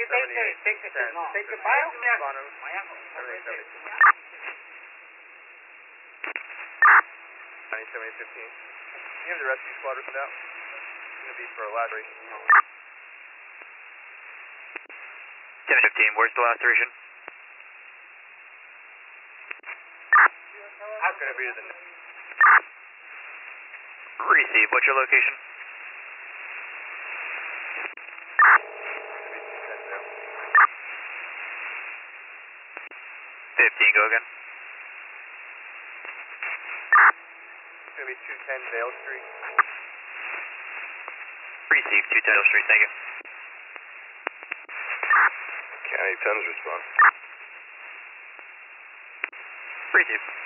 90-70-15. You have the rescue squad written out? It's going to be for a laceration. 10-15, where's the laceration? It's going to be to the... Receive, what's your location? 15, go again. It's going to be 210 Vale Street. Receive, 210 Vale Street, thank you. County 10's response. Receive.